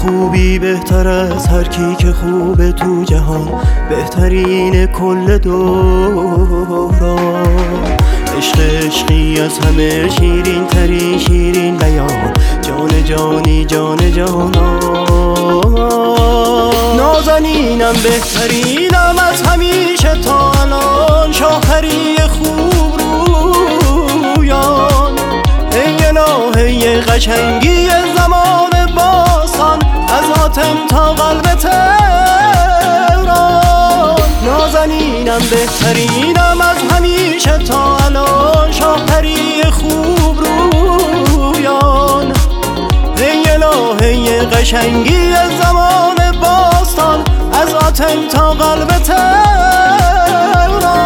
خوبی بهتر از هر کی که خوبه تو جهان، بهترین کل دوران. عشق عشقی از همه شیرین ترین شیرین بیان، جان جانی جان جانان. نازنینم بهترینم از همیشه تا الان، شاهری خوب رویان. هی الهی قشنگی زمان باستان، از آتن تا قلب تهران. نازنینم بهترینم از همیشه تا الان، شاهری خوب رویان. هی الهی قشنگی زمان باستان، از آتن تا قلب تهران.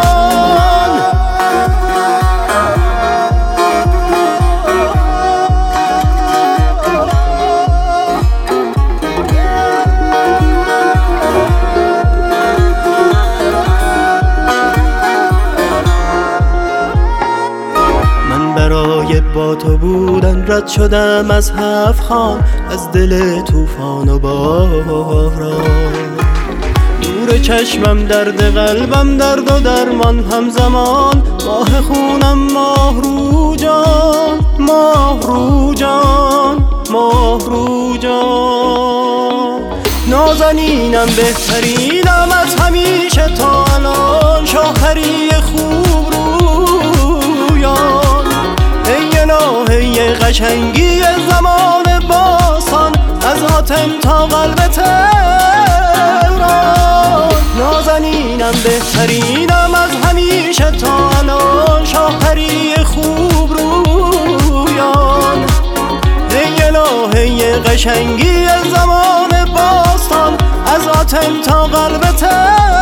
برای با تو بودن رد شدم از 7 خان، از دل طوفان و باران. نور چشمم درد قلبم درد و درمان همزمان، ماه خونم ماه رو جان، ماه رو جان، ماه رو جان. نازنینم بهترینم از همیشه تا الان، شاهری خوب رویان. هی الهی قشنگی زمان باستان، از آتن تا قلب تهران. نازنینم بهترینم از همیشه تا الان، شاهری خوب رویان. هی الهی قشنگی زمان باستان، از آتن تا قلب تهران.